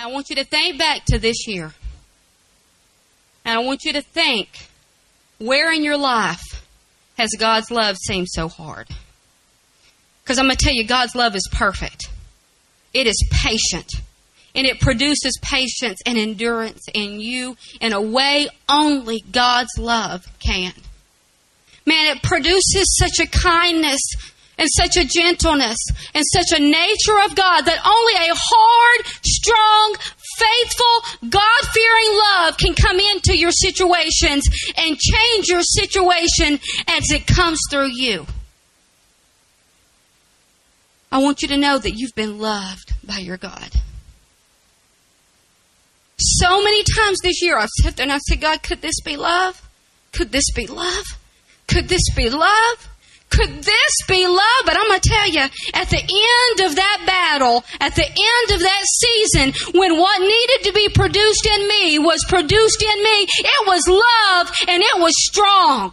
I want you to think back to this year. And I want you to think, where in your life has God's love seemed so hard? Because I'm going to tell you, God's love is perfect. It is patient. And it produces patience and endurance in you in a way only God's love can. Man, it produces such a kindness and such a gentleness and such a nature of God that only a hard, strong, faithful, God-fearing love can come into your situations and change your situation as it comes through you. I want you to know that you've been loved by your God. So many times this year I've sat there and I said, God, could this be love? Could this be love? Could this be love? Could this be love? But I'm going to tell you, at the end of that battle, at the end of that season, when what needed to be produced in me was produced in me, it was love and it was strong.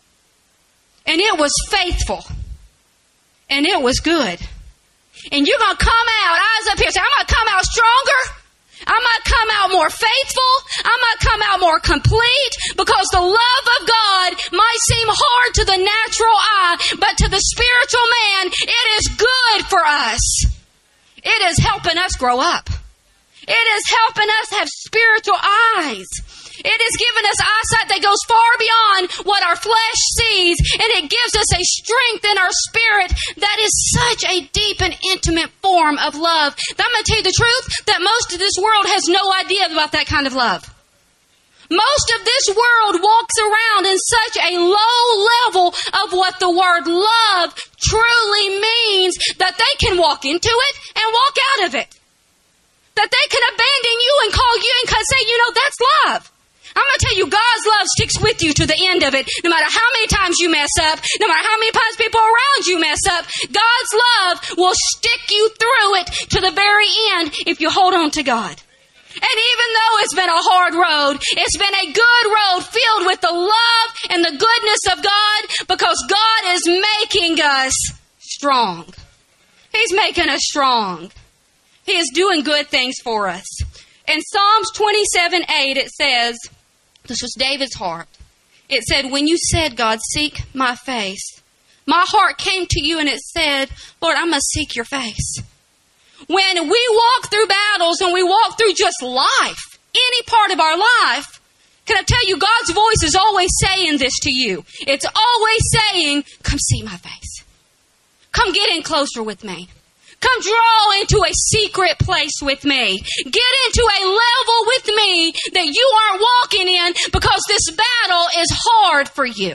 And it was faithful. And it was good. And you're going to come out, eyes up here, say, I'm going to come out stronger. I might come out more faithful. I might come out more complete, because the love of God might seem hard to the natural eye, but to the spiritual man, it is good for us. It is helping us grow up. It is helping us have spiritual eyes. It has given us eyesight that goes far beyond what our flesh sees, and it gives us a strength in our spirit that is such a deep and intimate form of love. I'm going to tell you the truth, that most of this world has no idea about that kind of love. Most of this world walks around in such a low level of what the word love truly means that they can walk into it and walk out of it. That they can abandon you and call you and say, that's love. I'm going to tell you, God's love sticks with you to the end of it. No matter how many times you mess up, no matter how many times people around you mess up, God's love will stick you through it to the very end if you hold on to God. And even though it's been a hard road, it's been a good road filled with the love and the goodness of God, because God is making us strong. He's making us strong. He is doing good things for us. In Psalms 27:8, it says, this was David's heart. It said, when you said, God, seek my face, my heart came to you and it said, Lord, I must seek your face. When we walk through battles and we walk through just life, any part of our life, can I tell you, God's voice is always saying this to you. It's always saying, come see my face. Come get in closer with me. Come draw into a secret place with me. Get into a level with me that you aren't walking in, because this battle is hard for you.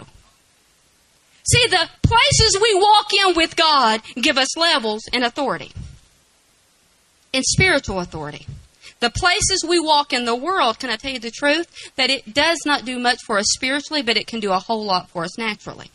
See, the places we walk in with God give us levels in authority, in spiritual authority. The places we walk in the world, can I tell you the truth, that it does not do much for us spiritually, but it can do a whole lot for us naturally.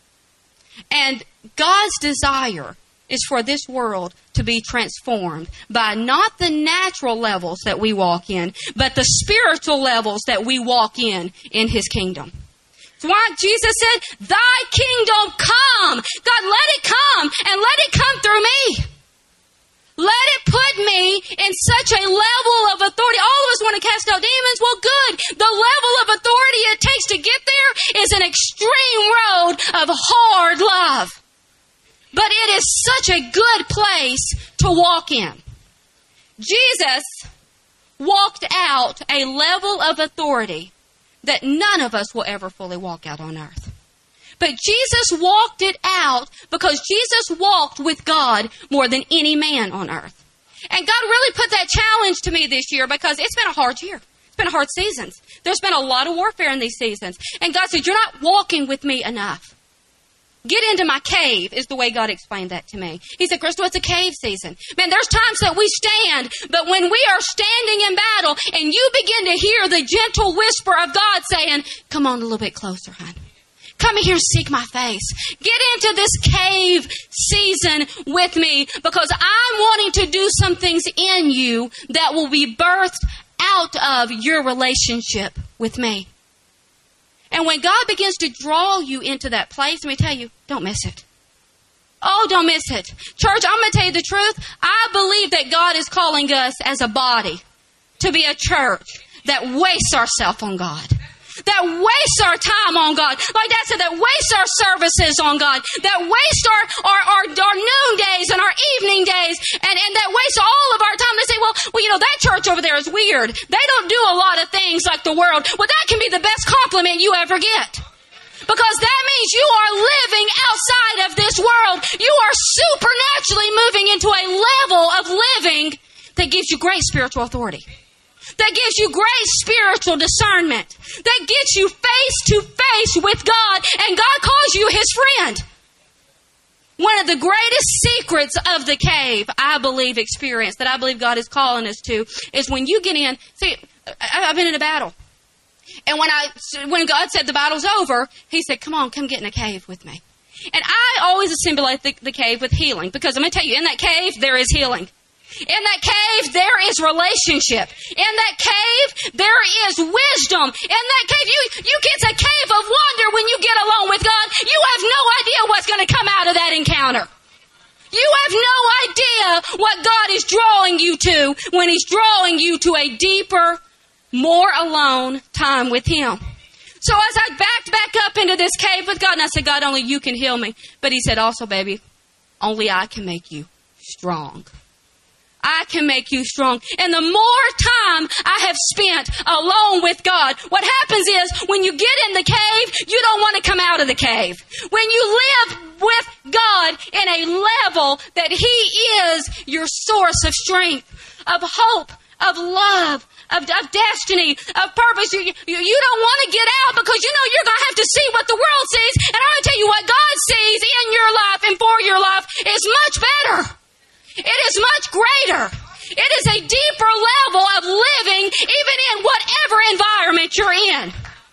And God's desire is for this world to be transformed by not the natural levels that we walk in, but the spiritual levels that we walk in His kingdom. That's why Jesus said, thy kingdom come. God, let it come, and let it come through me. Let it put me in such a level of authority. All of us want to cast out demons. Well, good. The level of authority it takes to get there is an extreme road of hard love. But it is such a good place to walk in. Jesus walked out a level of authority that none of us will ever fully walk out on earth. But Jesus walked it out because Jesus walked with God more than any man on earth. And God really put that challenge to me this year, because it's been a hard year. It's been hard seasons. There's been a lot of warfare in these seasons. And God said, you're not walking with me enough. Get into my cave, is the way God explained that to me. He said, Crystal, it's a cave season. Man, there's times that we stand, but when we are standing in battle and you begin to hear the gentle whisper of God saying, come on a little bit closer, hon. Come here and seek my face. Get into this cave season with me, because I'm wanting to do some things in you that will be birthed out of your relationship with me. And when God begins to draw you into that place, let me tell you, don't miss it. Oh, don't miss it. Church, I'm going to tell you the truth. I believe that God is calling us as a body to be a church that wastes ourselves on God. That wastes our time on God. Like Dad said, that wastes our services on God. That wastes our noon days and our evening days. And that wastes all of our time. They say, well, that church over there is weird. They don't do a lot of things like the world. Well, that can be the best compliment you ever get. Because that means you are living outside of this world. You are supernaturally moving into a level of living that gives you great spiritual authority. That gives you great spiritual discernment. That gets you face to face with God. And God calls you His friend. One of the greatest secrets of the cave, I believe, experience, that I believe God is calling us to, is when you get in. See, I've been in a battle. And when God said the battle's over, He said, come get in a cave with me. And I always assimilate the cave with healing. Because I'm going to tell you, in that cave, there is healing. In that cave, there is relationship. In that cave, there is wisdom. In that cave, you get to a cave of wonder when you get alone with God. You have no idea what's going to come out of that encounter. You have no idea what God is drawing you to when He's drawing you to a deeper, more alone time with Him. So as I backed back up into this cave with God, and I said, God, only You can heal me. But He said, also, baby, only I can make you strong. I can make you strong. And the more time I have spent alone with God, what happens is when you get in the cave, you don't want to come out of the cave. When you live with God in a level that He is your source of strength, of hope, of love, of destiny, of purpose. You don't want to get out because you know you're going to have to see what the world sees. And I'm going to tell you what God sees in your life and for your life is much better. It is much greater. It is a deeper level of living even in whatever environment you're in.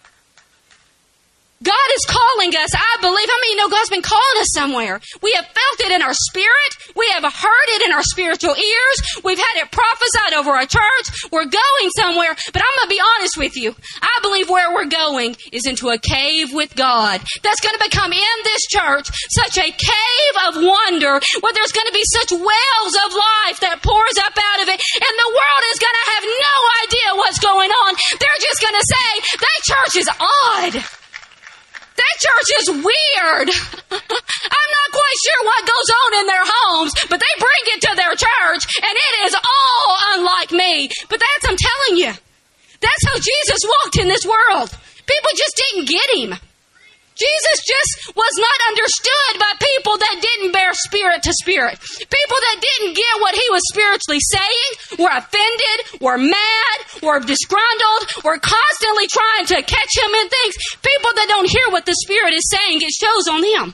God is calling us, I believe. How many know God's been calling us somewhere? We have felt it in our spirit. We have heard it in our spiritual ears. We've had it prophesied over our church. We're going somewhere. But I'm going to be honest with you. I believe where we're going is into a cave with God. That's going to become in this church such a cave of wonder where there's going to be such wells of life that pours up out of it. And the world is going to have no idea what's going on. They're just going to say, that church is odd. That church is weird. I'm not quite sure what goes on in their homes, but they bring it to their church, and it is all unlike me. But I'm telling you, that's how Jesus walked in this world. People just didn't get Him. Jesus just was not understood by people that didn't bear spirit to spirit. People that didn't get what He was spiritually saying, were offended, were mad, were disgruntled, were constantly trying to catch Him in things. People that don't hear what the Spirit is saying, it shows on them.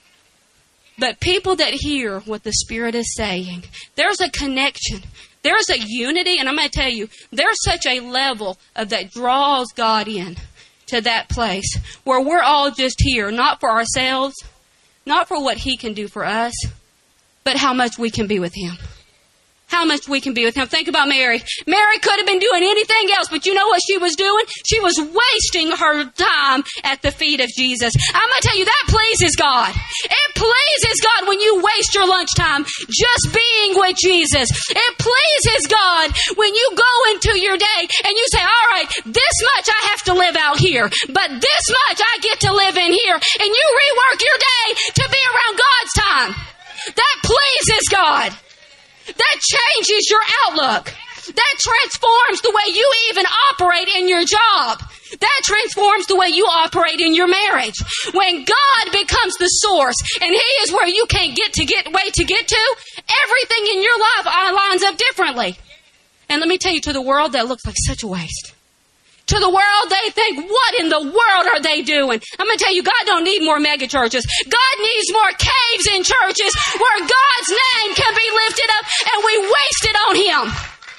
But people that hear what the Spirit is saying, there's a connection. There's a unity, and I'm going to tell you, there's such a level of that draws God in to that place where we're all just here, not for ourselves, not for what He can do for us, but how much we can be with Him. How much we can be with Him. Think about Mary. Mary could have been doing anything else, but you know what she was doing? She was wasting her time at the feet of Jesus. I'm going to tell you, that pleases God. It pleases God when you waste your lunchtime just being with Jesus. It pleases God when you go into your day and you say, all right, this much I have to live out here, but this much I get to live in here. And you rework your day to be around God's time. That pleases God. That changes your outlook. That transforms the way you even operate in your job. That transforms the way you operate in your marriage. When God becomes the source and He is where you can't get to, everything in your life lines up differently. And let me tell you, to the world, that looks like such a waste. To the world, they think, what in the world are they doing? I'm going to tell you, God don't need more mega churches. God needs more caves in churches where God's name can be lifted up and we waste it on Him.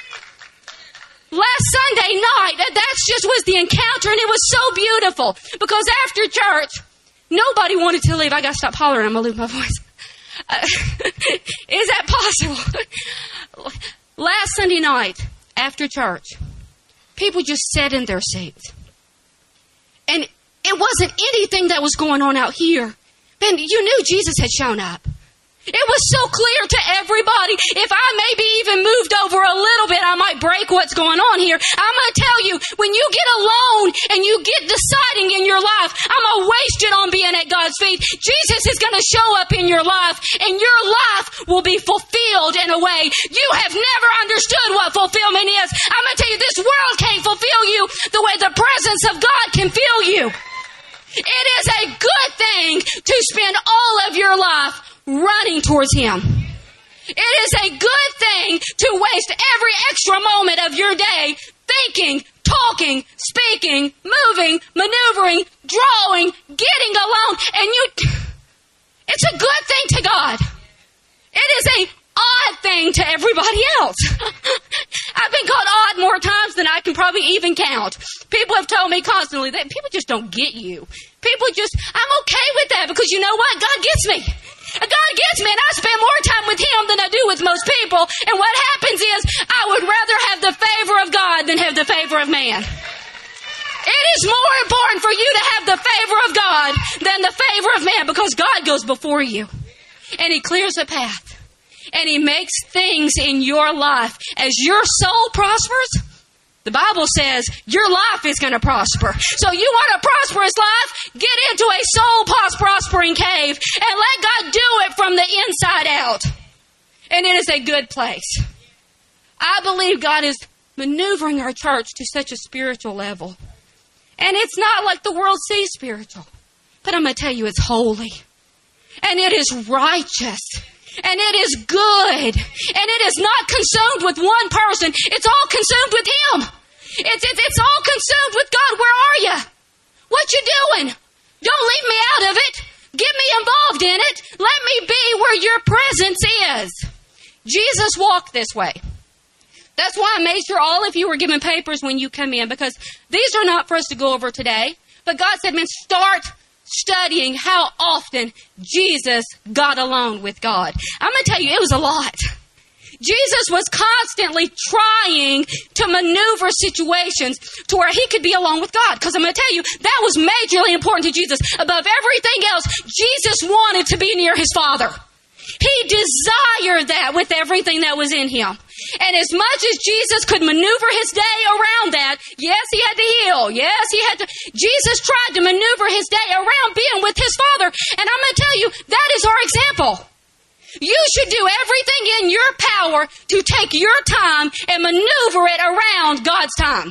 Last Sunday night, that just was the encounter, and it was so beautiful. Because after church, nobody wanted to leave. I got to stop hollering. I'm going to lose my voice. Is that possible? Last Sunday night, after church, people just sat in their seats. And it wasn't anything that was going on out here. Man, you knew Jesus had shown up. It was so clear to everybody. If I maybe even moved over a little bit, I might break what's going on here. I'm going to tell you, when you get alone and you get deciding in your life, I'm going to waste it on being at God's feet. Jesus is going to show up in your life, and your life will be fulfilled in a way you have never understood what fulfillment is. I'm going to tell you, this world can't fulfill you the way the presence of God can fill you. It is a good thing to spend all of your life running towards Him. It is a good thing to waste every extra moment of your day thinking, talking, speaking, moving, maneuvering, drawing, getting alone. And it's a good thing to God. It is a odd thing to everybody else. I've been called odd more times than I can probably even count. People have told me constantly that people just don't get you. I'm okay with that, because you know what? God gets me. God gets me, and I spend more time with Him than I do with most people. And what happens is, I would rather have the favor of God than have the favor of man. It is more important for you to have the favor of God than the favor of man, because God goes before you. And He clears a path. And He makes things in your life. As your soul prospers, the Bible says your life is going to prosper. So you want a prosperous life? Get into a soul prospering cave and let God do it from the inside out. And it is a good place. I believe God is maneuvering our church to such a spiritual level. And it's not like the world sees spiritual. But I'm going to tell you, it's holy. And it is righteous. And it is good. And it is not consumed with one person. It's all consumed with Him. It's all consumed with God. Where are you? What you doing? Don't leave me out of it. Get me involved in it. Let me be where your presence is. Jesus walked this way. That's why I made sure all of you were given papers when you come in, because these are not for us to go over today. But God said, man, start studying how often Jesus got alone with God. I'm going to tell you, it was a lot. Jesus was constantly trying to maneuver situations to where He could be alone with God. Because I'm going to tell you, that was majorly important to Jesus. Above everything else, Jesus wanted to be near His Father. He desired that with everything that was in Him. And as much as Jesus could maneuver His day around that, yes, He had to heal. Yes, Jesus tried to maneuver His day around being with His Father. And I'm going to tell you, that is our example. You should do everything in your power to take your time and maneuver it around God's time.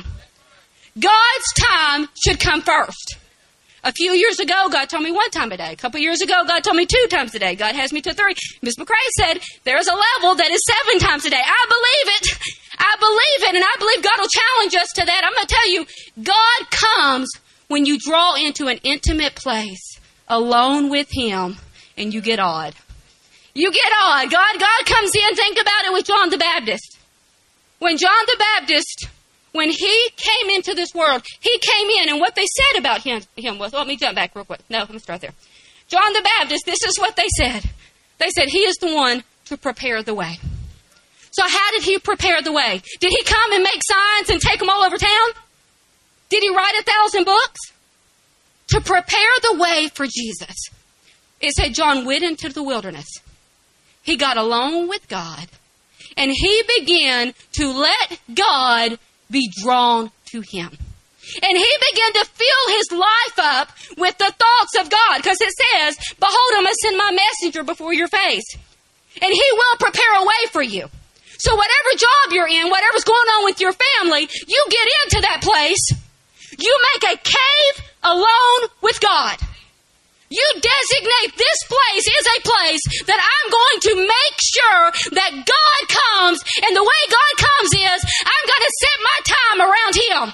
God's time should come first. A few years ago, God told me 1 time a day. A couple years ago, God told me 2 times a day. God has me to 3. Miss McCrae said there's a level that is 7 times a day. I believe it. I believe it, and I believe God will challenge us to that. I'm going to tell you, God comes when you draw into an intimate place alone with Him, and you get awed. You get awed. God comes in. Think about it with John the Baptist. When John the Baptist, when he came into this world, he came in, and what they said about him was, let me jump back real quick. No, let me start there. John the Baptist, this is what they said. They said, he is the one to prepare the way. So how did He prepare the way? Did He come and make signs and take them all over town? Did He write 1,000 books? To prepare the way for Jesus. It said John went into the wilderness. He got alone with God, and he began to let God be drawn to him. And he began to fill his life up with the thoughts of God, because it says, behold, I'm going to send my messenger before your face, and he will prepare a way for you. So whatever job you're in, whatever's going on with your family, you get into that place. You make a cave alone with God. You designate this place is a place that I'm going to make sure that God comes, and the way God comes is I'm going to set my time around Him.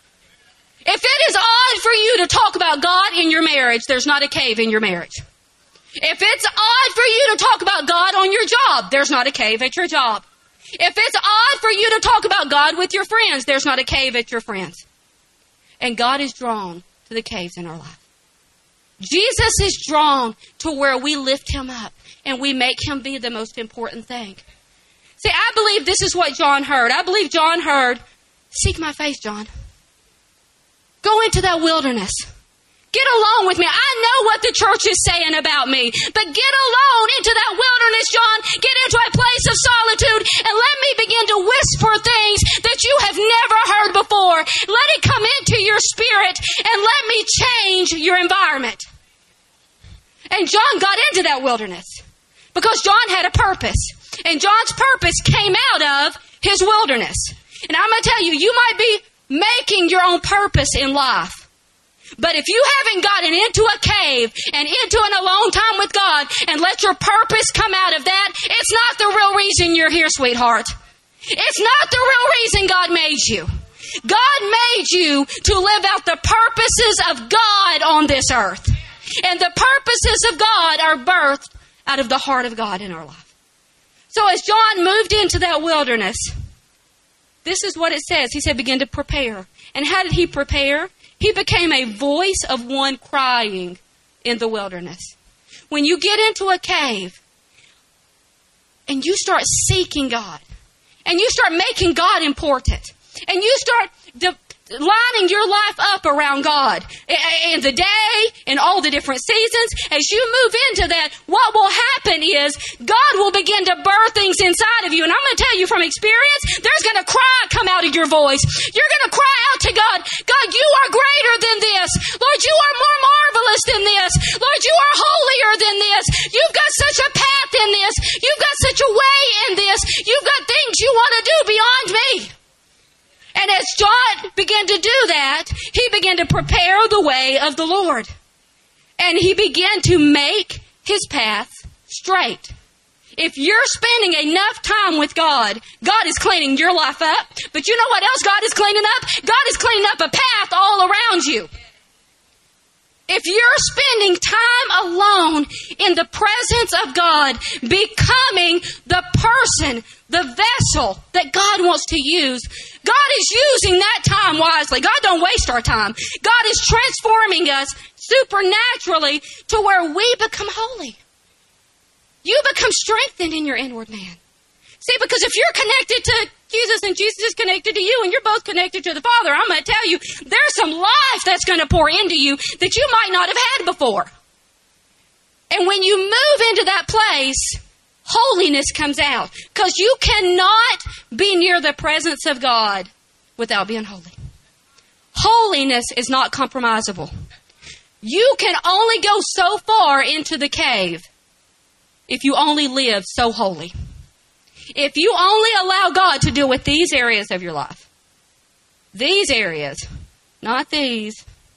If it is odd for you to talk about God in your marriage, there's not a cave in your marriage. If it's odd for you to talk about God on your job, there's not a cave at your job. If it's odd for you to talk about God with your friends, there's not a cave at your friends. And God is drawn to the caves in our life. Jesus is drawn to where we lift Him up and we make Him be the most important thing. See, I believe this is what John heard. I believe John heard, seek my face, John. Go into that wilderness. Get alone with me. I know what the church is saying about me. But get alone into that wilderness, John. Get into a place of solitude and let me begin to whisper things that you have never heard before. Let it come into your spirit and let me change your environment. And John got into that wilderness because John had a purpose. And John's purpose came out of his wilderness. And I'm going to tell you, you might be making your own purpose in life. But if you haven't gotten into a cave and into an alone time with God and let your purpose come out of that, it's not the real reason you're here, sweetheart. It's not the real reason God made you. God made you to live out the purposes of God on this earth. And the purposes of God are birthed out of the heart of God in our life. So as John moved into that wilderness, this is what it says. He said, begin to prepare. And how did he prepare? He became a voice of one crying in the wilderness. When you get into a cave and you start seeking God and you start making God important and you start lining your life up around God in the day, in all the different seasons, as you move into that, what will happen is God will begin to birth things inside of you. And I'm going to tell you from experience, there's going to cry come out of your voice. You're going to cry out to God, God, you are greater than this. Lord, you are more marvelous than this. Lord, you are holier than this. You've got such a path in this. You've got such a way in this. You've got things you want to do beyond me. And as John began to do that, he began to prepare the way of the Lord. And he began to make his path straight. If you're spending enough time with God, God is cleaning your life up. But you know what else God is cleaning up? God is cleaning up a path all around you. If you're spending time alone in the presence of God, becoming the person, the vessel that God wants to use, God is using that time wisely. God don't waste our time. God is transforming us supernaturally to where we become holy. You become strengthened in your inward man. See, because if you're connected to Jesus and Jesus is connected to you and you're both connected to the Father, I'm going to tell you, there's some life that's going to pour into you that you might not have had before. And when you move into that place, holiness comes out. Because you cannot be near the presence of God without being holy. Holiness is not compromisable. You can only go so far into the cave if you only live so holy. If you only allow God to deal with these areas of your life, these areas, not these,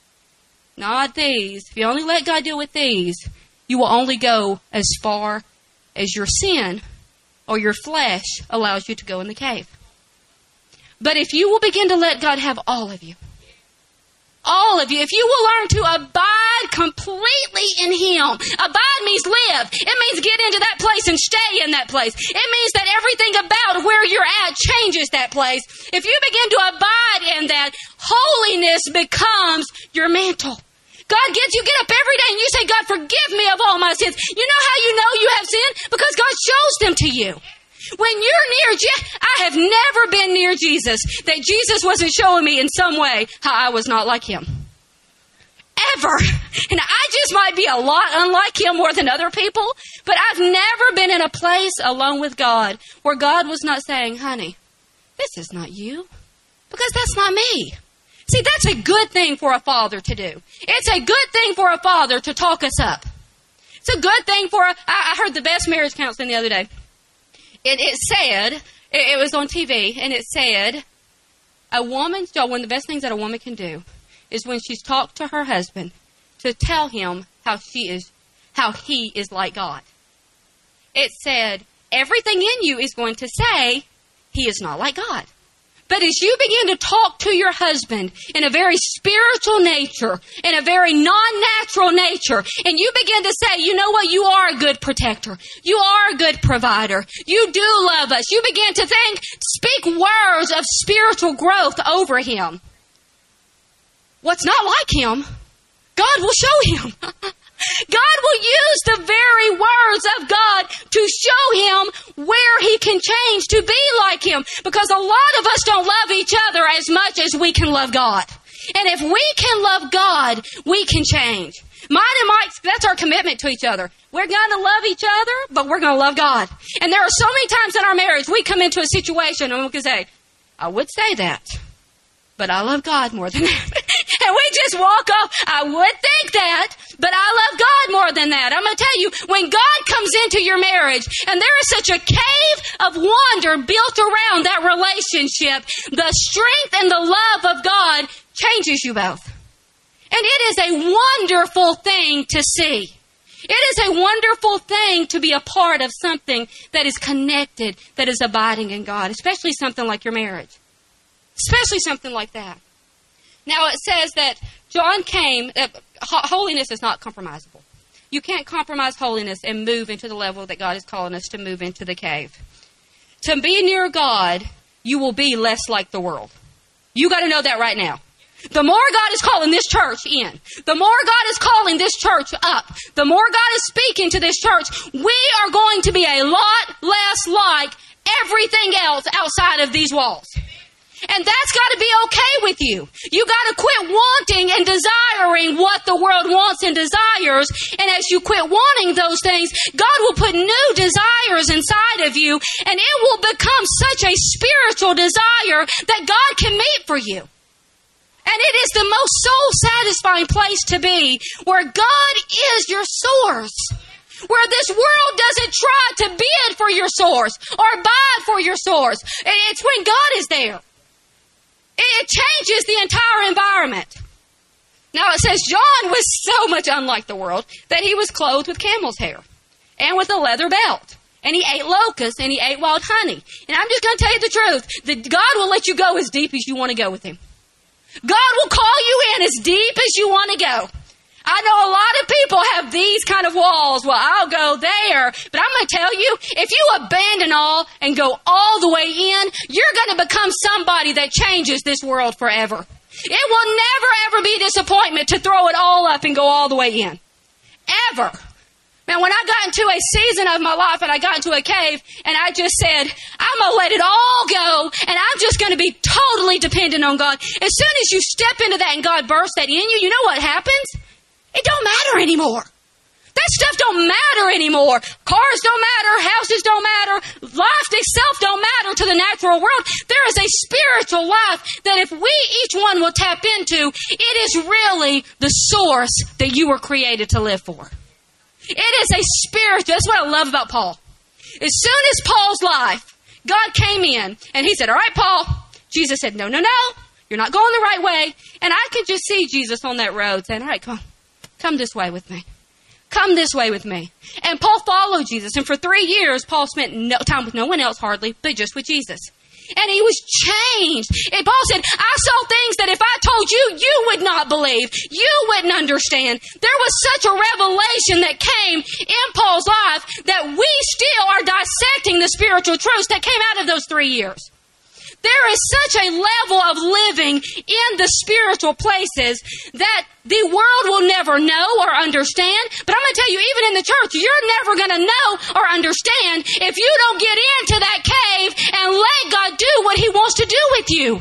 if you only let God deal with these, you will only go as far as your sin or your flesh allows you to go in the cave. But if you will begin to let God have all of you, if you will learn to abide completely in Him. Abide means live. It means get into that place and stay in that place. It means that everything about where you're at changes that place. If you begin to abide in that, holiness becomes your mantle. You get up every day and you say, God, forgive me of all my sins. You know how you know you have sinned? Because God shows them to you. When you're near, I have never been near Jesus that Jesus wasn't showing me in some way how I was not like Him. Ever. And I just might be a lot unlike Him more than other people, but I've never been in a place alone with God where God was not saying, honey, this is not you, because that's not me. See, that's a good thing for a father to do. It's a good thing for a father to talk us up. It's a good thing I heard the best marriage counseling the other day. It said, it was on TV, and it said, one of the best things that a woman can do is when she's talked to her husband to tell him how he is like God. It said, everything in you is going to say he is not like God. But as you begin to talk to your husband in a very spiritual nature, in a very non-natural nature, and you begin to say, you know what, you are a good protector. You are a good provider. You do love us. You begin to speak words of spiritual growth over him. What's not like him, God will show him. God will use the very words of God to show him where he can change to be like him. Because a lot of us don't love each other as much as we can love God. And if we can love God, we can change. Mine and Mike's, that's our commitment to each other. We're going to love each other, but we're going to love God. And there are so many times in our marriage we come into a situation and we can say, I would say that, but I love God more than that. And we just walk off. I would think that, but I love God more than that. I'm going to tell you, when God comes into your marriage and there is such a cave of wonder built around that relationship, the strength and the love of God changes you both. And it is a wonderful thing to see. It is a wonderful thing to be a part of something that is connected, that is abiding in God, especially something like your marriage. Especially something like that. Now it says that John came, holiness is not compromisable. You can't compromise holiness and move into the level that God is calling us to move into the cave. To be near God, you will be less like the world. You got to know that right now. The more God is calling this church in, the more God is calling this church up, the more God is speaking to this church, we are going to be a lot less like everything else outside of these walls. And that's got to be okay with you. You got to quit wanting and desiring what the world wants and desires. And as you quit wanting those things, God will put new desires inside of you, and it will become such a spiritual desire that God can meet for you. And it is the most soul-satisfying place to be, where God is your source. Where this world doesn't try to bid for your source or buy for your source. It's when God is there. It changes the entire environment. Now it says John was so much unlike the world that he was clothed with camel's hair and with a leather belt. And he ate locusts and he ate wild honey. And I'm just going to tell you the truth. That God will let you go as deep as you want to go with him. God will call you in as deep as you want to go. I know a lot of people have these kind of walls. Well, I'll go there. But I'm going to tell you, if you abandon all and go all the way in, you're going to become somebody that changes this world forever. It will never, ever be disappointment to throw it all up and go all the way in. Ever. Man, when I got into a season of my life and I got into a cave and I just said, I'm going to let it all go and I'm just going to be totally dependent on God. As soon as you step into that and God bursts that in you, you know what happens? It don't matter anymore. That stuff don't matter anymore. Cars don't matter. Houses don't matter. Life itself don't matter to the natural world. There is a spiritual life that if we each one will tap into, it is really the source that you were created to live for. It is a spirit. That's what I love about Paul. As soon as Paul's life, God came in and he said, all right, Paul. Jesus said, no. You're not going the right way. And I could just see Jesus on that road saying, all right, come this way with me. Come this way with me. And Paul followed Jesus. And for 3 years, Paul spent no time with no one else hardly, but just with Jesus. And he was changed. And Paul said, I saw things that if I told you, you would not believe. You wouldn't understand. There was such a revelation that came in Paul's life that we still are dissecting the spiritual truths that came out of those 3 years. There is such a level of living in the spiritual places that the world will never know or understand. But I'm going to tell you, even in the church, you're never going to know or understand if you don't get into that cave and let God do what he wants to do with you.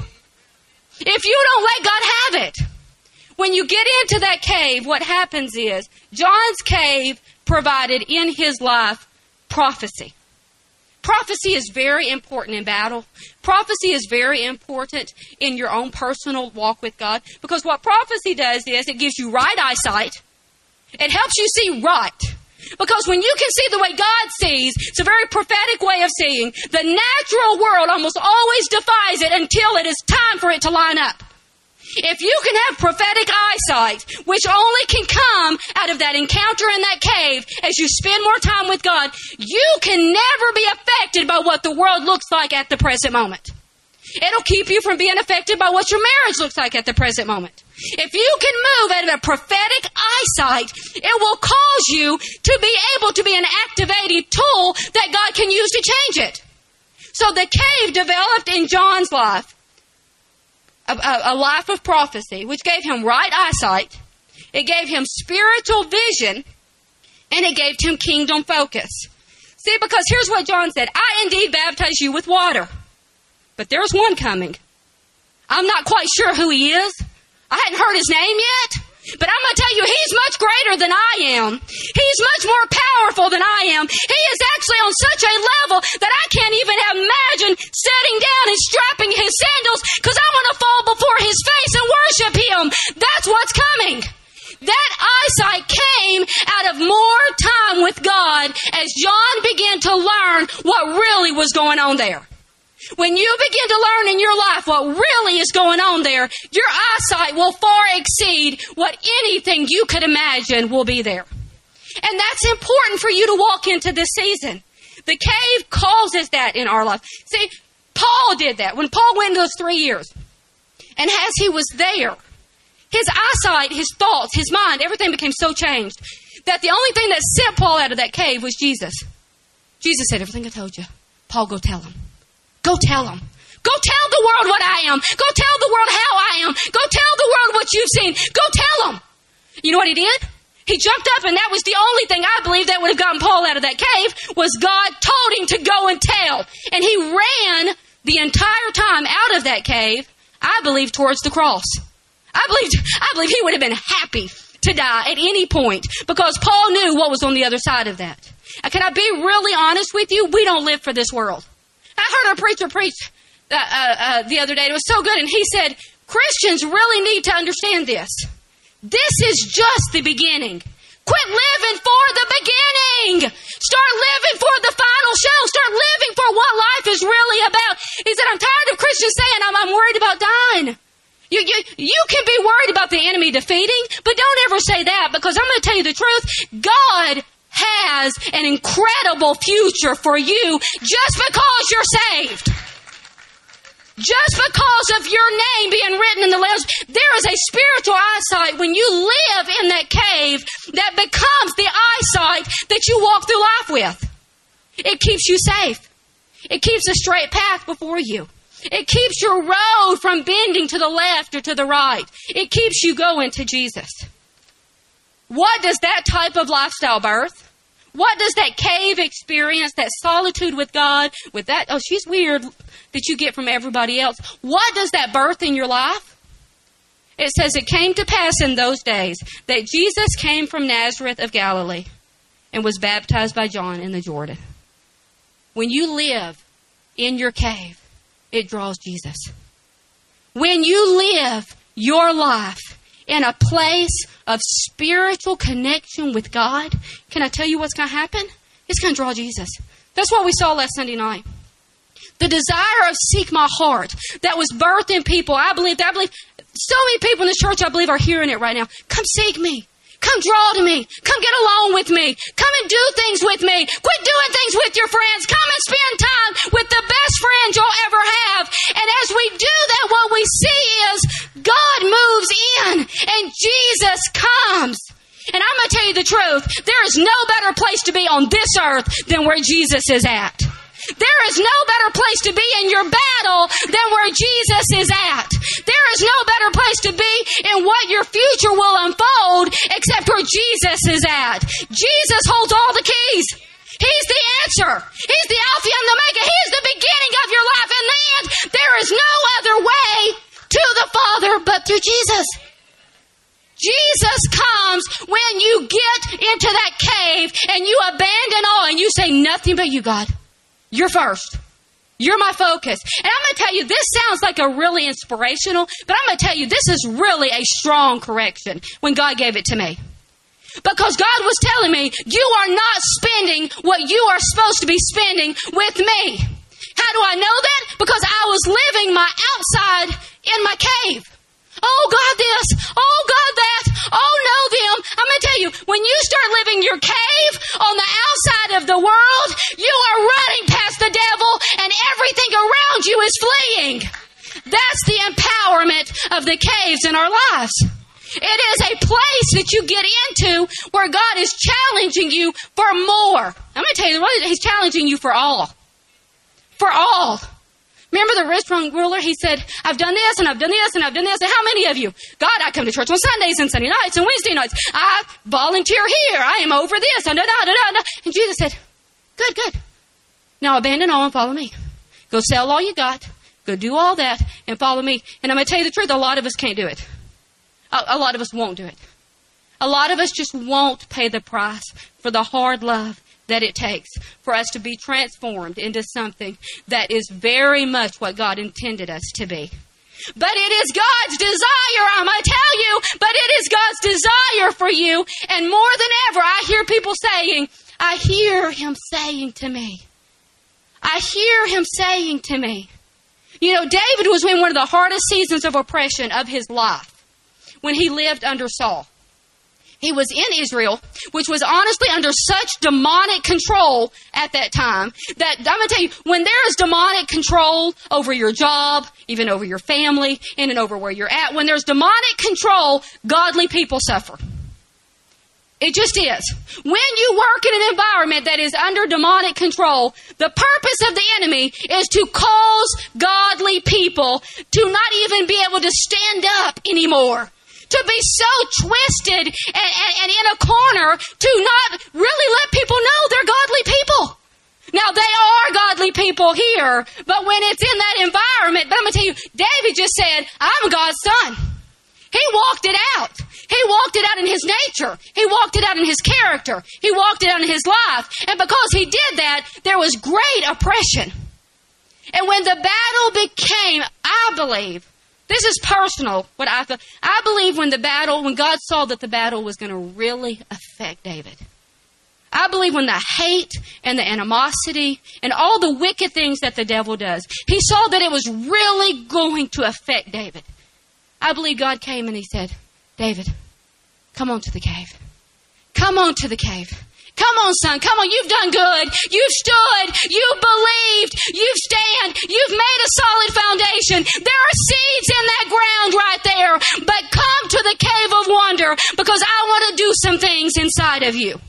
If you don't let God have it. When you get into that cave, what happens is John's cave provided in his life prophecy. Prophecy is very important in battle. Prophecy is very important in your own personal walk with God. Because what prophecy does is it gives you right eyesight. It helps you see right. Because when you can see the way God sees, it's a very prophetic way of seeing. The natural world almost always defies it until it is time for it to line up. If you can have prophetic eyesight, which only can come out of that encounter in that cave as you spend more time with God, you can never be affected by what the world looks like at the present moment. It'll keep you from being affected by what your marriage looks like at the present moment. If you can move out of a prophetic eyesight, it will cause you to be able to be an activating tool that God can use to change it. So the cave developed in John's life. A life of prophecy, which gave him right eyesight, it gave him spiritual vision, and it gave him kingdom focus. See, because here's what John said, I indeed baptize you with water, but there's one coming. I'm not quite sure who he is. I hadn't heard his name yet, but I'm going to tell you, he's much greater than I am. He's much more powerful than I am. He is actually on such a level that I can't even imagine sitting down and strapping his sandals because I want to fall before his face and worship him. That's what's coming. That eyesight came out of more time with God as John began to learn what really was going on there. When you begin to learn in your life what really is going on there, your eyesight will far exceed what anything you could imagine will be there. And that's important for you to walk into this season. The cave causes that in our life. See, Paul did that. When Paul went into those 3 years, and as he was there, his eyesight, his thoughts, his mind, everything became so changed that the only thing that sent Paul out of that cave was Jesus. Jesus said, everything I told you, Paul, go tell him. Go tell them. Go tell the world what I am. Go tell the world how I am. Go tell the world what you've seen. Go tell them. You know what he did? He jumped up, and that was the only thing I believe that would have gotten Paul out of that cave was God told him to go and tell. And he ran the entire time out of that cave, I believe, towards the cross. I believe he would have been happy to die at any point because Paul knew what was on the other side of that. Can I be really honest with you? We don't live for this world. I heard a preacher preach the other day. It was so good. And he said, Christians really need to understand this. This is just the beginning. Quit living for the beginning. Start living for the final show. Start living for what life is really about. He said, I'm tired of Christians saying I'm worried about dying. You can be worried about the enemy defeating, but don't ever say that because I'm going to tell you the truth. God has an incredible future for you just because you're saved. Just because of your name being written in the Lamb's, there is a spiritual eyesight when you live in that cave that becomes the eyesight that you walk through life with. It keeps you safe. It keeps a straight path before you. It keeps your road from bending to the left or to the right. It keeps you going to Jesus. What does that type of lifestyle birth? What does that cave experience, that solitude with God, with that, oh, she's weird, that you get from everybody else, what does that birth in your life? It says, it came to pass in those days that Jesus came from Nazareth of Galilee and was baptized by John in the Jordan. When you live in your cave, it draws Jesus. When you live your life in a place of spiritual connection with God, can I tell you what's going to happen? It's going to draw Jesus. That's what we saw last Sunday night. The desire of seek my heart that was birthed in people. I believe so many people in the church, I believe, are hearing it right now. Come seek me. Come draw to me. Come get along with me. Come and do things with me. Quit doing things with your friends. Come and spend time with the best friends you'll ever have. And as we do that, what we see is God moves in and Jesus comes. And I'm going to tell you the truth. There is no better place to be on this earth than where Jesus is at. There is no better place to be in your battle than where Jesus is at. There is no better place to be in what your future will unfold except where Jesus is at. Jesus holds all the keys. He's the answer. He's the Alpha and the Omega. He is the beginning of your life. In the end, there is no other way to the Father but through Jesus. Jesus comes when you get into that cave and you abandon all and you say nothing but you, God. You're first. You're my focus. And I'm going to tell you, this sounds like a really inspirational, but I'm going to tell you, this is really a strong correction when God gave it to me. Because God was telling me, you are not spending what you are supposed to be spending with me. How do I know that? Because I was living my outside in my cave. Oh, God, this. Oh, God, that. Oh, no, them. I'm going to tell you, when you start living your cave on the outside of the world, you are running past the devil and everything around you is fleeing. That's the empowerment of the caves in our lives. It is a place that you get into where God is challenging you for more. I'm going to tell you, He's challenging you for all. For all. Remember the rich young ruler? He said, I've done this and I've done this and I've done this. And how many of you? God, I come to church on Sundays and Sunday nights and Wednesday nights. I volunteer here. I am over this. And Jesus said, good. Now abandon all and follow me. Go sell all you got. Go do all that and follow me. And I'm going to tell you the truth. A lot of us can't do it. A lot of us won't do it. A lot of us just won't pay the price for the hard love that it takes for us to be transformed into something that is very much what God intended us to be. But it is God's desire, I'm going to tell you, but it is God's desire for you. And more than ever, I hear people saying, I hear Him saying to me. I hear Him saying to me. You know, David was in one of the hardest seasons of oppression of his life when he lived under Saul. He was in Israel, which was honestly under such demonic control at that time that I'm going to tell you, when there is demonic control over your job, even over your family, in and over where you're at, when there's demonic control, godly people suffer. It just is. When you work in an environment that is under demonic control, the purpose of the enemy is to cause godly people to not even be able to stand up anymore. To be so twisted and in a corner to not really let people know they're godly people. Now, they are godly people here, but when it's in that environment, but I'm going to tell you, David just said, I'm God's son. He walked it out. He walked it out in his nature. He walked it out in his character. He walked it out in his life. And because he did that, there was great oppression. And when the battle became, I believe, this is personal, what I feel. I believe when God saw that the battle was going to really affect David. I believe when the hate and the animosity and all the wicked things that the devil does, he saw that it was really going to affect David. I believe God came and He said, David, come on to the cave. Come on to the cave. Come on, son. Come on. You've done good. You've stood. You've believed. You've stand. You've made a solid foundation. There are seeds in that ground right there. But come to the cave of wonder because I want to do some things inside of you.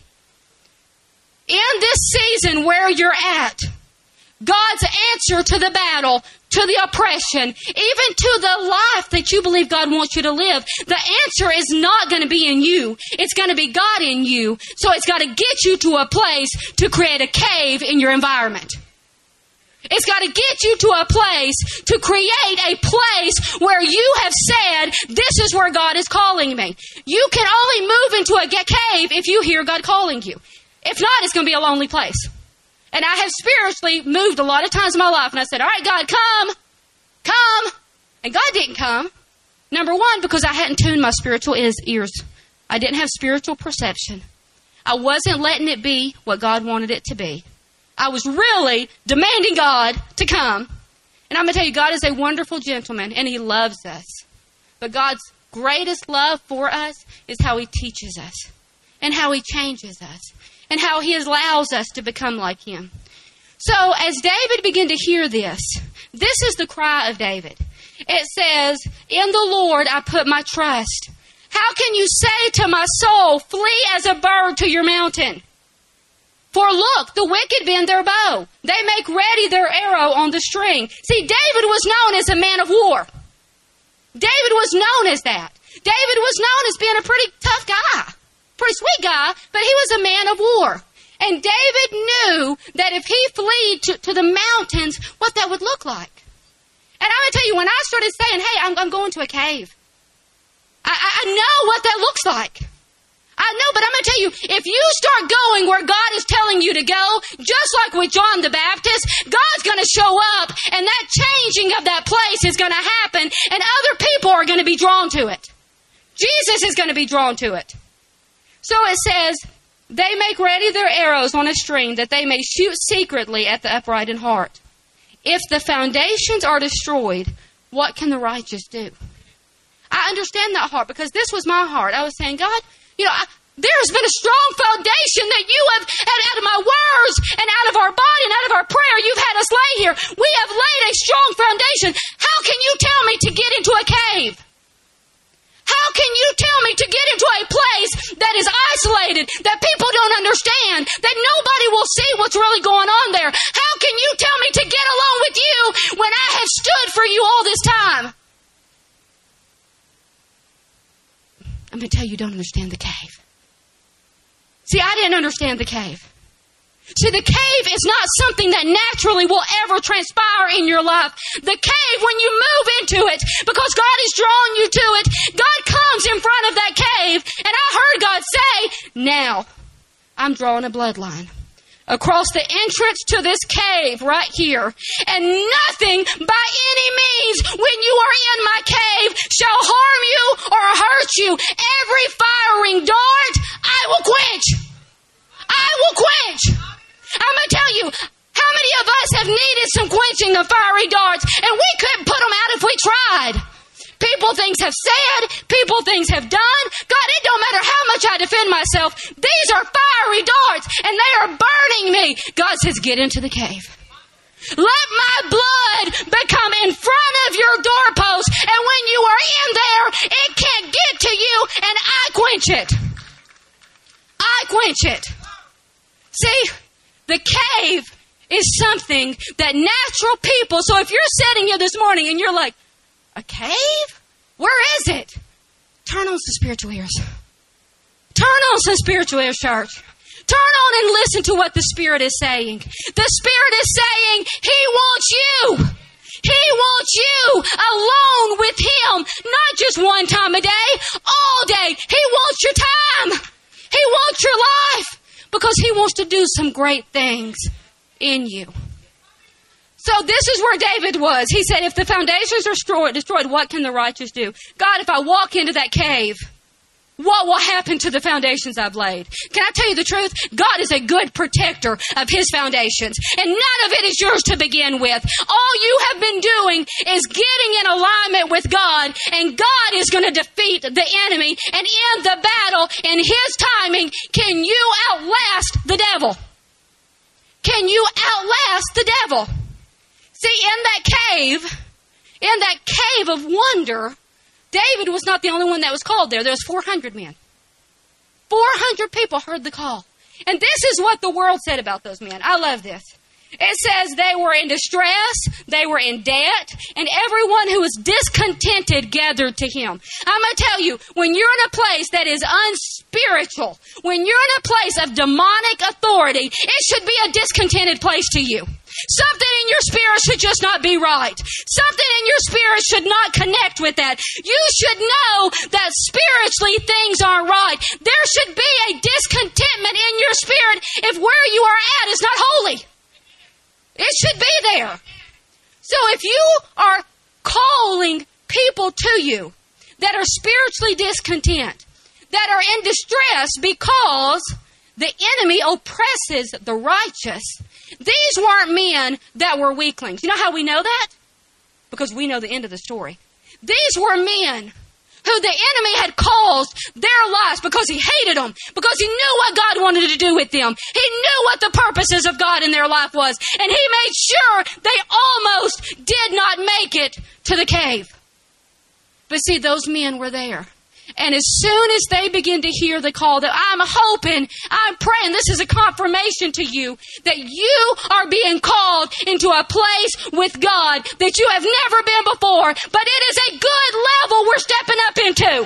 In this season where you're at, God's answer to the battle, to the oppression, even to the life that you believe God wants you to live, the answer is not going to be in you. It's going to be God in you. So it's got to get you to a place to create a cave in your environment. It's got to get you to a place to create a place where you have said, this is where God is calling me. You can only move into a cave if you hear God calling you. If not, it's going to be a lonely place. And I have spiritually moved a lot of times in my life. And I said, all right, God, come. And God didn't come. Number one, because I hadn't tuned my spiritual ears. I didn't have spiritual perception. I wasn't letting it be what God wanted it to be. I was really demanding God to come. And I'm going to tell you, God is a wonderful gentleman, and He loves us. But God's greatest love for us is how He teaches us, and how He changes us, and how He allows us to become like Him. So as David began to hear this is the cry of David. It says, in the Lord I put my trust. How can you say to my soul, flee as a bird to your mountain? For look, the wicked bend their bow. They make ready their arrow on the string. See, David was known as a man of war. David was known as that. David was known as being a pretty tough guy. Pretty sweet guy, but he was a man of war. And David knew that if he fled to the mountains, what that would look like. And I'm going to tell you, when I started saying, hey, I'm going to a cave, I know what that looks like. I know, but I'm going to tell you, if you start going where God is telling you to go, just like with John the Baptist, God's going to show up, and that changing of that place is going to happen, and other people are going to be drawn to it. Jesus is going to be drawn to it. So it says, they make ready their arrows on a string that they may shoot secretly at the upright in heart. If the foundations are destroyed, what can the righteous do? I understand that heart because this was my heart. I was saying, God, there's been a strong foundation that you have had out of my words and out of our body and out of our prayer. You've had us lay here. We have laid a strong foundation. How can you tell me to get into a cave? How can you tell me to get into a place that is isolated, that people don't understand, that nobody will see what's really going on there? How can you tell me to get along with you when I have stood for you all this time? I'm going to tell you, you don't understand the cave. See, I didn't understand the cave. See, the cave is not something that naturally will ever transpire in your life. The cave, when you move into it, because God is drawing you to it, God comes comes in front of that cave, and I heard God say, now, I'm drawing a bloodline across the entrance to this cave right here. And nothing by any means when you are in my cave shall harm you or hurt you. Every firing dart I will quench. I will quench. I'm going to tell you, how many of us have needed some quenching of fiery darts, and we couldn't put them out if we tried? People things have said, people things have done. God, it don't matter how much I defend myself. These are fiery darts, and they are burning me. God says, get into the cave. Let my blood become in front of your doorpost, and when you are in there, it can't get to you, and I quench it. I quench it. See, the cave is something that natural people, so if you're sitting here this morning and you're like, a cave? Where is it? Turn on some spiritual ears. Turn on some spiritual ears, church. Turn on and listen to what the Spirit is saying. The Spirit is saying, He wants you. He wants you alone with Him. Not just one time a day, all day. He wants your time. He wants your life. Because He wants to do some great things in you. So this is where David was. He said, if the foundations are destroyed, what can the righteous do? God, if I walk into that cave, what will happen to the foundations I've laid? Can I tell you the truth? God is a good protector of His foundations. And none of it is yours to begin with. All you have been doing is getting in alignment with God. And God is going to defeat the enemy and end the battle in His timing. Can you outlast the devil? Can you outlast the devil? See, in that cave of wonder, David was not the only one that was called there. There was 400 men. 400 people heard the call. And this is what the world said about those men. I love this. It says they were in distress, they were in debt, and everyone who was discontented gathered to him. I'm going to tell you, when you're in a place that is unspiritual, when you're in a place of demonic authority, it should be a discontented place to you. Something in your spirit should just not be right. Something in your spirit should not connect with that. You should know that spiritually things aren't right. There should be a discontentment in your spirit if where you are at is not holy. It should be there. So if you are calling people to you that are spiritually discontent, that are in distress because the enemy oppresses the righteous, these weren't men that were weaklings. You know how we know that? Because we know the end of the story. These were men who the enemy had caused their lives because he hated them, because he knew what God wanted to do with them. He knew what the purposes of God in their life was, and he made sure they almost did not make it to the cave. But see, those men were there. And as soon as they begin to hear the call, that I'm hoping, I'm praying, this is a confirmation to you that you are being called into a place with God that you have never been before. But it is a good level we're stepping up into.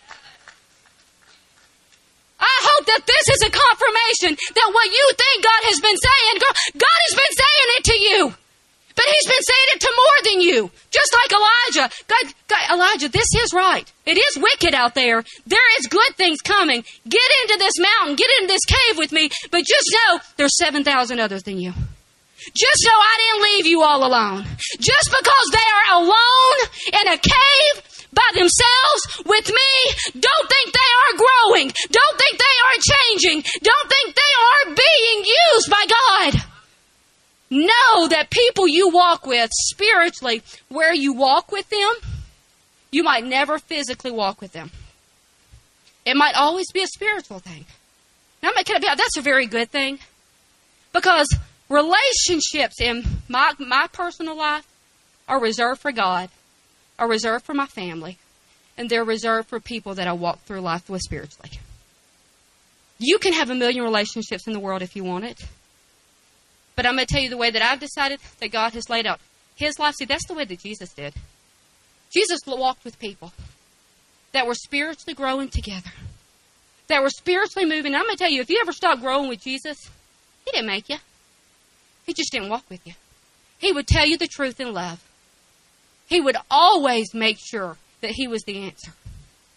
I hope that this is a confirmation that what you think God has been saying, God has been saying it to you. But He's been saying it to more than you. Just like Elijah. God, Elijah, this is right. It is wicked out there. There is good things coming. Get into this mountain. Get into this cave with me. But just know there's 7,000 others than you. Just know I didn't leave you all alone. Just because they are alone in a cave by themselves with me, don't think they are growing. Don't think they are changing. Don't think they are being used by God. Know that people you walk with spiritually, where you walk with them, you might never physically walk with them. It might always be a spiritual thing. Now, that's a very good thing. Because relationships in my personal life are reserved for God, are reserved for my family, and they're reserved for people that I walk through life with spiritually. You can have a million relationships in the world if you want it. But I'm going to tell you the way that I've decided that God has laid out His life. See, that's the way that Jesus did. Jesus walked with people that were spiritually growing together, that were spiritually moving. I'm going to tell you, if you ever stop growing with Jesus, He didn't make you. He just didn't walk with you. He would tell you the truth in love. He would always make sure that He was the answer.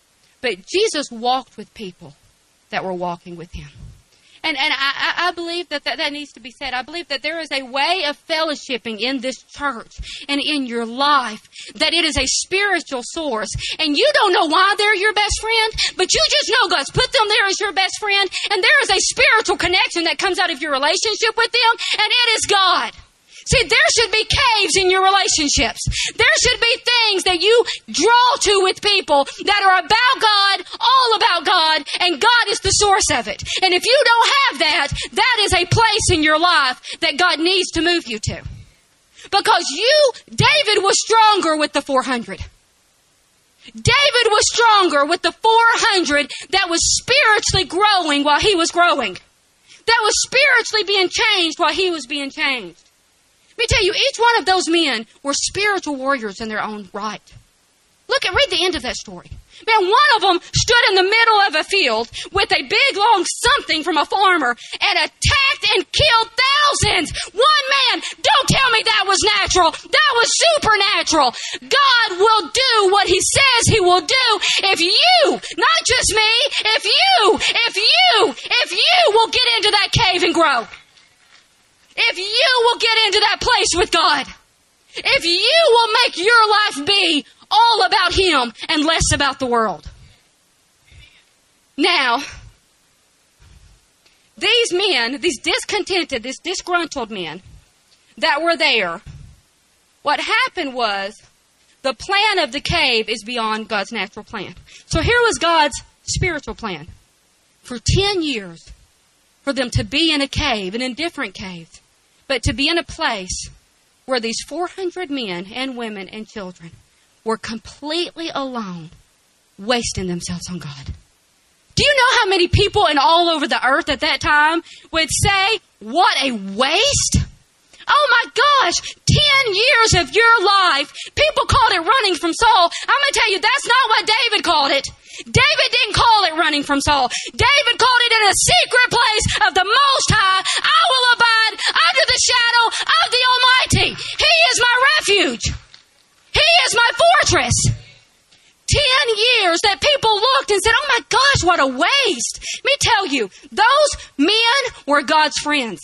But Jesus walked with people that were walking with him. And I believe that needs to be said. I believe that there is a way of fellowshipping in this church and in your life, that it is a spiritual source. And you don't know why they're your best friend, but you just know God's put them there as your best friend, and there is a spiritual connection that comes out of your relationship with them, and it is God. See, there should be caves in your relationships. There should be things that you draw to with people that are about God, all about God, and God is the source of it. And if you don't have that, that is a place in your life that God needs to move you to. Because David was stronger with the 400. David was stronger with the 400 that was spiritually growing while he was growing. That was spiritually being changed while he was being changed. Let me tell you, each one of those men were spiritual warriors in their own right. Read the end of that story. Man, one of them stood in the middle of a field with a big, long something from a farmer and attacked and killed thousands. One man, don't tell me that was natural. That was supernatural. God will do what he says he will do if you, not just me, if you will get into that cave and grow. If you will get into that place with God, if you will make your life be all about him and less about the world. Now, these men, these disgruntled men that were there, what happened was the plan of the cave is beyond God's natural plan. So here was God's spiritual plan. For 10 years, for them to be in a cave and in different caves, but to be in a place where these 400 men and women and children were completely alone, wasting themselves on God. Do you know how many people and all over the earth at that time would say, what a waste? Oh my gosh, 10 years of your life. People called it running from Saul. I'm going to tell you, that's not what David called it. David didn't call it running from Saul. David called it in a secret place of the Most High. I will abide under the shadow of the Almighty. He is my refuge. He is my fortress. 10 years that people looked and said, oh my gosh, what a waste. Let me tell you, those men were God's friends.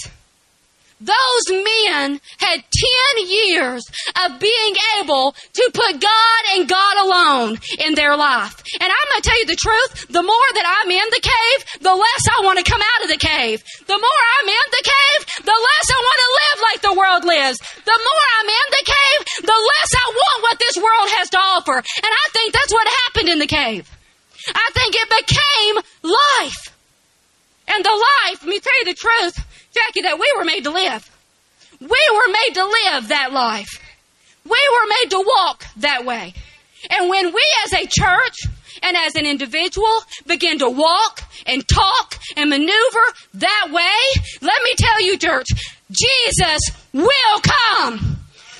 Those men had 10 years of being able to put God and God alone in their life. And I'm going to tell you the truth, the more that I'm in the cave, the less I want to come out of the cave. The more I'm in the cave, the less I want to live like the world lives. The more I'm in the cave, the less I want what this world has to offer. And I think that's what happened in the cave. I think it became life. And the life, let me tell you the truth, Jackie, that we were made to live. We were made to live that life. We were made to walk that way. And when we as a church and as an individual begin to walk and talk and maneuver that way, let me tell you, church, Jesus will come.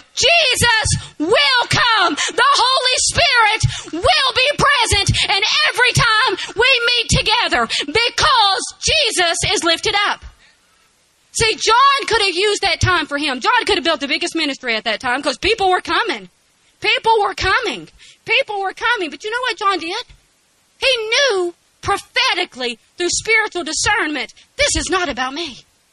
Jesus will come. The Holy Spirit will be present and every time we meet together because Jesus is lifted up. See, John could have used that time for him. John could have built the biggest ministry at that time because people were coming. People were coming. People were coming. But you know what John did? He knew prophetically through spiritual discernment, this is not about me.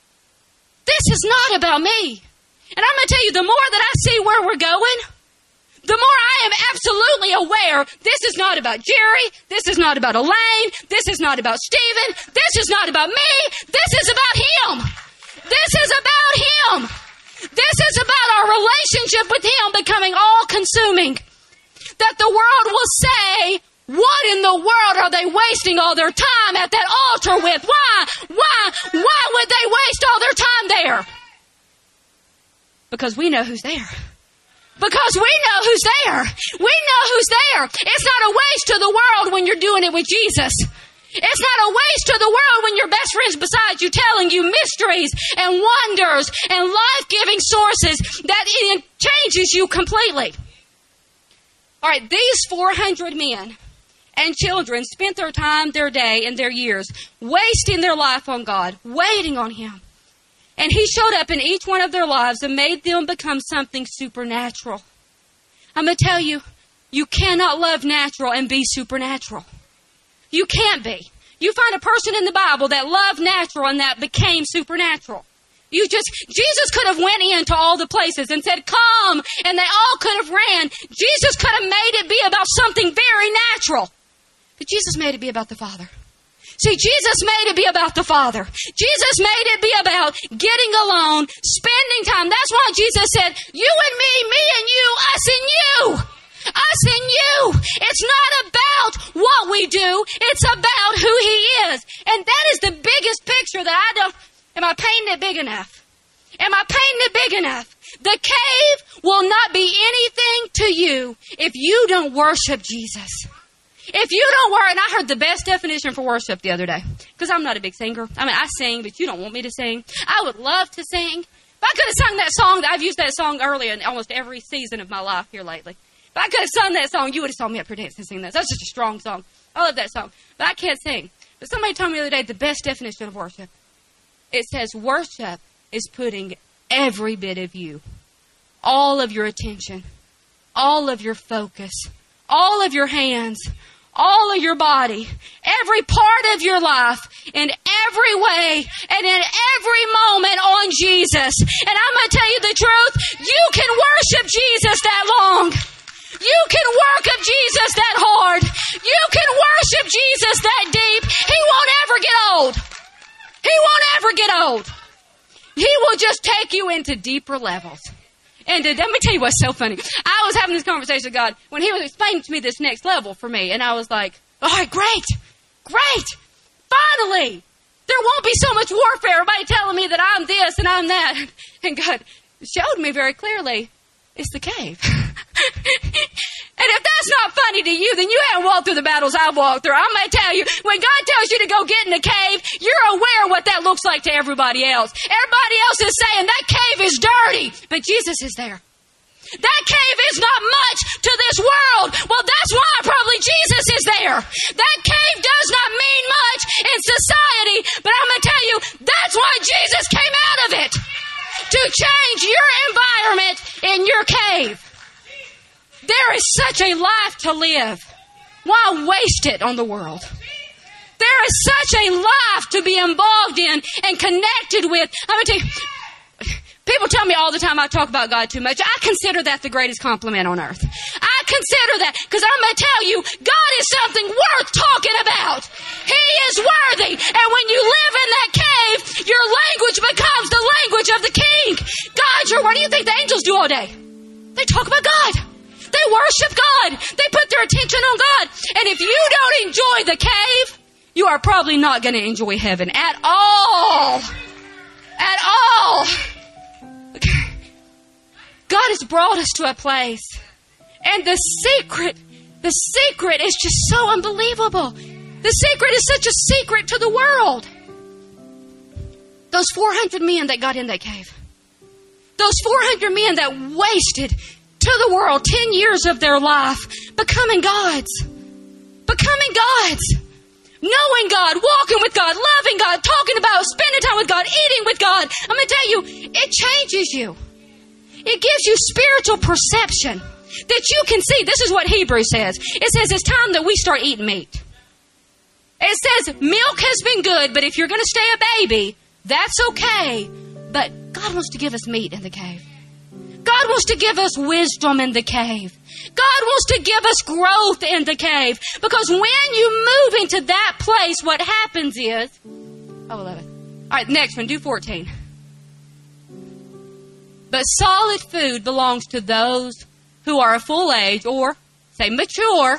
This is not about me. And I'm going to tell you, the more that I see where we're going, the more I am absolutely aware this is not about Jerry, this is not about Elaine, this is not about Stephen, this is not about me, this is about him. This is about him. This is about our relationship with him becoming all-consuming. That the world will say, what in the world are they wasting all their time at that altar with? Why would they waste all their time there? Because we know who's there. Because we know who's there. We know who's there. It's not a waste to the world when you're doing it with Jesus. It's not a waste to the world when your best friend's beside you telling you mysteries and wonders and life-giving sources that it changes you completely. All right, these 400 men and children spent their time, their day, and their years wasting their life on God, waiting on him. And he showed up in each one of their lives and made them become something supernatural. I'm going to tell you, you cannot love natural and be supernatural. You can't be. You find a person in the Bible that loved natural and that became supernatural. Jesus could have went into all the places and said, come, and they all could have ran. Jesus could have made it be about something very natural. But Jesus made it be about the Father. See, Jesus made it be about the Father. Jesus made it be about getting alone, spending time. That's why Jesus said, you and me and you, us and you. Us and you. It's not about what we do. It's about who He is. And that is the biggest picture that I don't... Am I painting it big enough? Am I painting it big enough? The cave will not be anything to you if you don't worship Jesus. If you don't worship, and I heard the best definition for worship the other day, because I'm not a big singer. I mean, I sing, but you don't want me to sing. I would love to sing. If I could have sung that song, I've used that song earlier in almost every season of my life here lately. If I could have sung that song, you would have saw me up here dancing and singing that. That's just a strong song. I love that song. But I can't sing. But somebody told me the other day the best definition of worship. It says worship is putting every bit of you, all of your attention, all of your focus, all of your hands, all of your body, every part of your life, in every way, and in every moment on Jesus. And I'm going to tell you the truth, you can worship Jesus that long. You can worship Jesus that hard. You can worship Jesus that deep. He won't ever get old. He won't ever get old. He will just take you into deeper levels. And let me tell you what's so funny. I was having this conversation with God when He was explaining to me this next level for me. And I was like, all right, great. Finally, there won't be so much warfare. Everybody telling me that I'm this and I'm that. And God showed me very clearly, it's the cave. And if that's not funny to you, then you haven't walked through the battles I've walked through. I'm going to tell you, when God tells you to go get in the cave, you're aware of what that looks like to everybody else. Everybody else is saying, that cave is dirty, but Jesus is there. That cave is not much to this world. Well, that's why probably Jesus is there. That cave does not mean much in society, but I'm going to tell you, that's why Jesus came out of it. To change your environment in your cave. There is such a life to live. Why waste it on the world? There is such a life to be involved in and connected with. I'm going to tell you, people tell me all the time I talk about God too much. I consider that the greatest compliment on earth. I consider that because I'm going to tell you, God is something worth talking about. He is worthy. And when you live in that cave, your language becomes the language of the King. God, what do you think the angels do all day? They talk about God. They worship God. They put their attention on God. And if you don't enjoy the cave, you are probably not going to enjoy heaven at all. At all. God has brought us to a place. And the secret is just so unbelievable. The secret is such a secret to the world. Those 400 men that got in that cave. Those 400 men that wasted to the world 10 years of their life becoming gods. Becoming gods. Knowing God, walking with God, loving God, talking about, spending time with God, eating with God. I'm going to tell you, it changes you. It gives you spiritual perception that you can see. This is what Hebrews says. It says it's time that we start eating meat. It says milk has been good, but if you're going to stay a baby, that's okay. But God wants to give us meat in the cave. God wants to give us wisdom in the cave. God wants to give us growth in the cave. Because when you move into that place, what happens is... Oh, 11. All right, next one, do 14. But solid food belongs to those who are of full age, or, say, mature,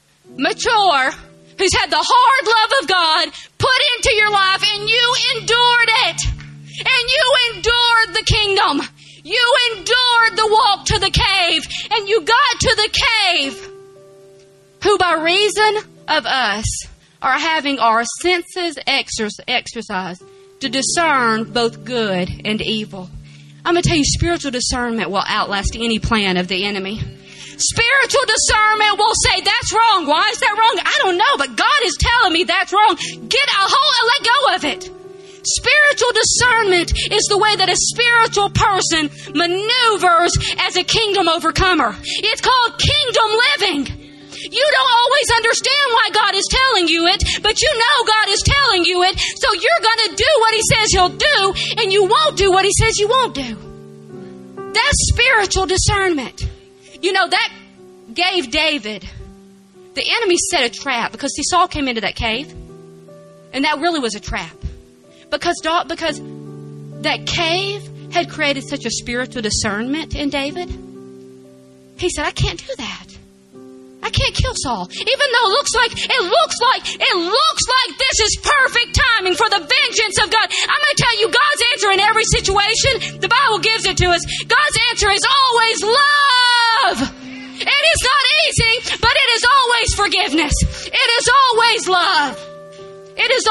who's had the hard love of God put into your life, and you endured it. And you endured the kingdom. You endured the walk to the cave, and you got to the cave, who by reason of us are having our senses exercised to discern both good and evil. I'm going to tell you, spiritual discernment will outlast any plan of the enemy. Spiritual discernment will say, that's wrong. Why is that wrong? I don't know, but God is telling me that's wrong. Get a hold and let go of it. Spiritual discernment is the way that a spiritual person maneuvers as a kingdom overcomer. It's called kingdom living. You don't always understand why God is telling you it, but you know God is telling you it, so you're going to do what He says He'll do, and you won't do what He says you won't do. That's spiritual discernment. You know, that gave David, the enemy set a trap, because see, Saul came into that cave, and that really was a trap. Because that cave had created such a spiritual discernment in David. He said, I can't do that. I can't kill Saul. Even though it looks like this is perfect timing for the vengeance of God. I'm going to tell you, God's answer in every situation, the Bible gives it to us. God's answer is always love. It is not easy, but it is always forgiveness. It is always love. It is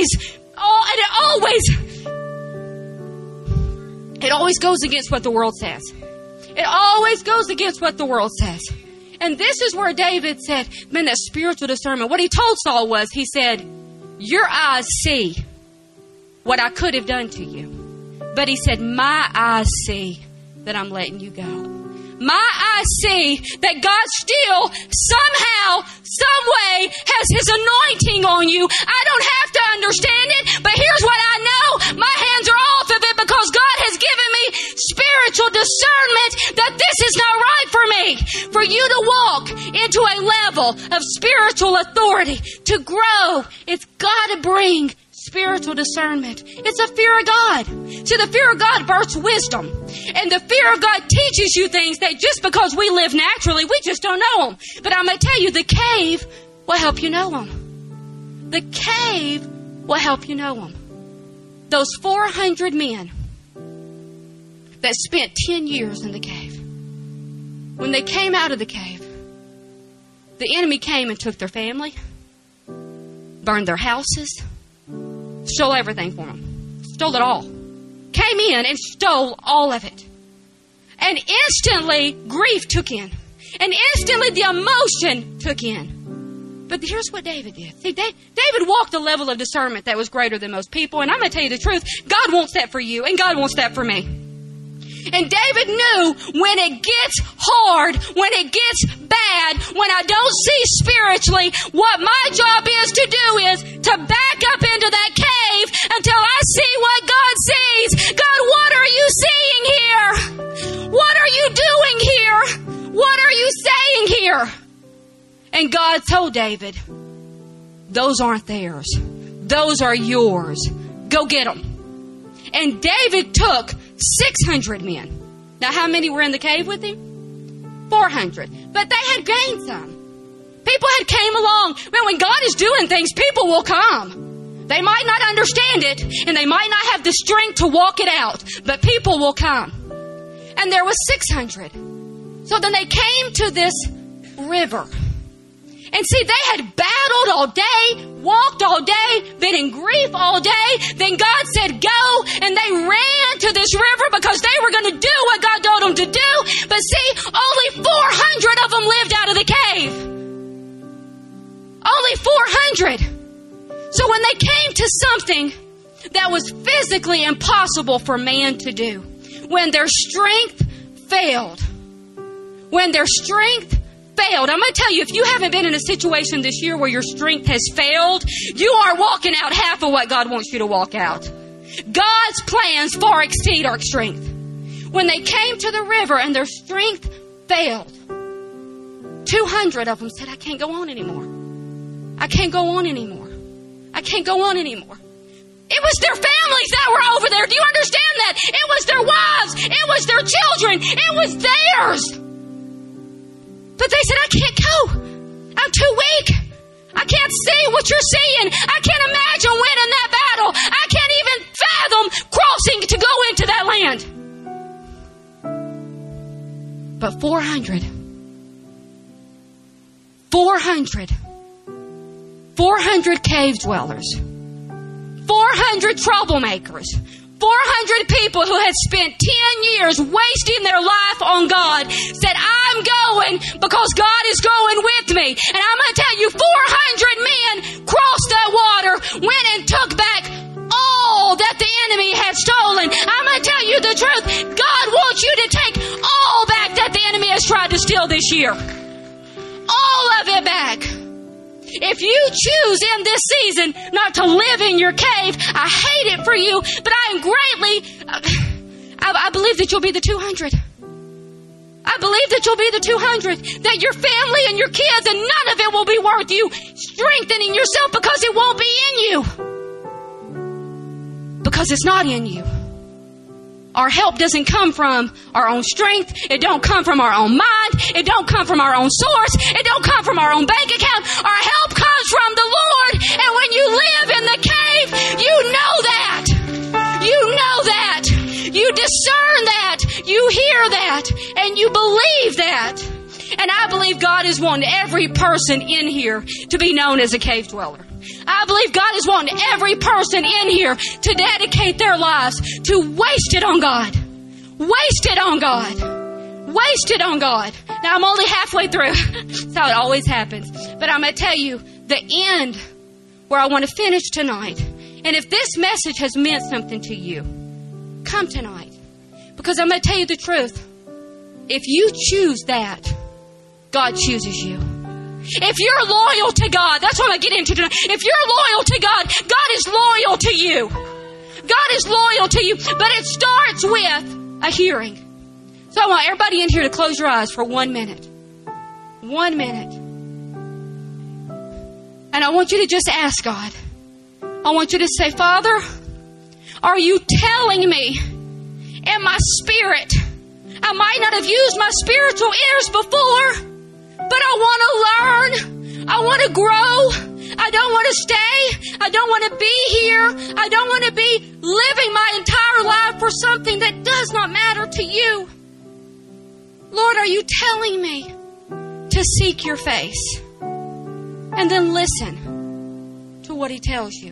it always goes against what the world says. It always goes against what the world says. And this is where David said, man, that spiritual discernment. What he told Saul was, he said, your eyes see what I could have done to you. But he said, my eyes see that I'm letting you go. My eyes see that God still, somehow, some way, has His anointing on you. I don't have to understand it, but here's what I know. My hands are off of it because God has given me spiritual discernment that this is not right for me. For you to walk into a level of spiritual authority, to grow, it's got to bring spiritual discernment. It's a fear of God. See, the fear of God births wisdom. And the fear of God teaches you things that just because we live naturally, we just don't know them. But I'm going to tell you, the cave will help you know them. The cave will help you know them. Those 400 men that spent 10 years in the cave, when they came out of the cave, the enemy came and took their family, burned their houses, stole everything from them. Stole it all. Came in and stole all of it. And instantly, grief took in. And instantly, the emotion took in. But here's what David did. See, David walked a level of discernment that was greater than most people. And I'm going to tell you the truth. God wants that for you. And God wants that for me. And David knew when it gets hard, when it gets bad, when I don't see spiritually, what my job is to do is to back up into that cave until I see what God sees. God, what are you seeing here? What are you doing here? What are you saying here? And God told David, those aren't theirs. Those are yours. Go get them. And David took 600 men. Now, how many were in the cave with him? 400. But they had gained some. People had came along. Well, when God is doing things, people will come. They might not understand it, and they might not have the strength to walk it out, but people will come. And there was 600. So then they came to this river. And see, they had battled all day, walked all day, been in grief all day. Then God said, go. And they ran to this river because they were going to do what God told them to do. But see, only 400 of them lived out of the cave. Only 400. So when they came to something that was physically impossible for man to do, when their strength failed, I'm going to tell you, if you haven't been in a situation this year where your strength has failed, you are walking out half of what God wants you to walk out. God's plans far exceed our strength. When they came to the river and their strength failed, 200 of them said, I can't go on anymore. I can't go on anymore. I can't go on anymore. It was their families that were over there. Do you understand that? It was their wives. It was their children. It was theirs. But they said, I can't go. I'm too weak. I can't see what you're seeing. I can't imagine winning that battle. I can't even fathom crossing to go into that land. But 400 cave dwellers, 400 troublemakers, 400 people who had spent 10 years wasting their life on God said, I'm going because God is going with me. And I'm going to tell you, 400 men crossed that water, went and took back all that the enemy had stolen. I'm going to tell you the truth. God wants you to take all back that the enemy has tried to steal this year. All all of it back. If you choose in this season not to live in your cave, I hate it for you, but I am greatly, I believe that you'll be the 200. I believe that you'll be the 200, that your family and your kids, and none of it will be worth you strengthening yourself, because it won't be in you. Because it's not in you. Our help doesn't come from our own strength. It don't come from our own mind. It don't come from our own source. It don't come from our own bank account. Our help comes from the Lord. And when you live in the cave, you know that. You know that. You discern that. You hear that. And you believe that. And I believe God is wanting every person in here to be known as a cave dweller. I believe God is wanting every person in here to dedicate their lives to waste it on God. Waste it on God. Waste it on God. Now, I'm only halfway through. That's how it always happens. But I'm going to tell you the end where I want to finish tonight. And if this message has meant something to you, come tonight. Because I'm going to tell you the truth. If you choose that, God chooses you. If you're loyal to God, that's what I'm going to get into tonight. If you're loyal to God, God is loyal to you. God is loyal to you. But it starts with a hearing. So I want everybody in here to close your eyes for 1 minute. 1 minute. And I want you to just ask God. I want you to say, Father, are you telling me in my spirit? I might not have used my spiritual ears before, but I want to learn. I want to grow. I don't want to stay. I don't want to be here. I don't want to be living my entire life for something that does not matter to you. Lord, are you telling me to seek your face? And then listen to what He tells you.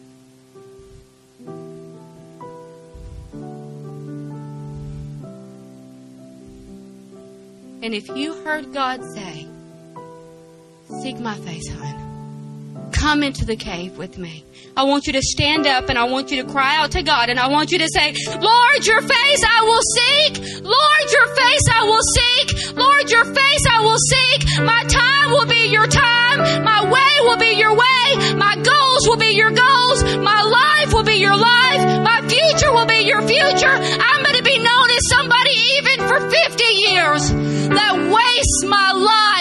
And if you heard God say, seek my face, hon, come into the cave with me, I want you to stand up and I want you to cry out to God, and I want you to say, Lord, your face I will seek. Lord, your face I will seek. Lord, your face I will seek. My time will be your time. My way will be your way. My goals will be your goals. My life will be your life. My future will be your future. I'm going to be known as somebody even for 50 years that wastes my life